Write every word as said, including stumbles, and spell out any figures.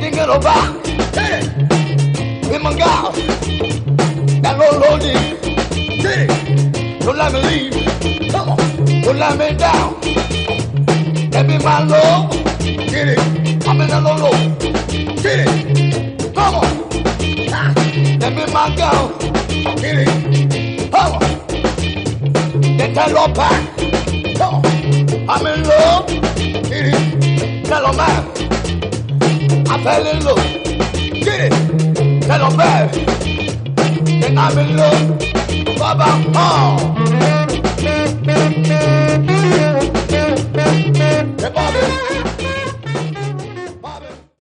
Thinking about hey, with my God, that Lord Lord hey, don't let me leave. Come on, don't let me down. Let me my Lord, get it. I'm in the low low, get it. Come on, ah, let me my God, get it. Come on, then tell Lord back. Come on, I'm in love, get it. Tell Lord man. I fell in love, get it, tell them back, then I'm in love, Baba, oh. Hey, Bobby.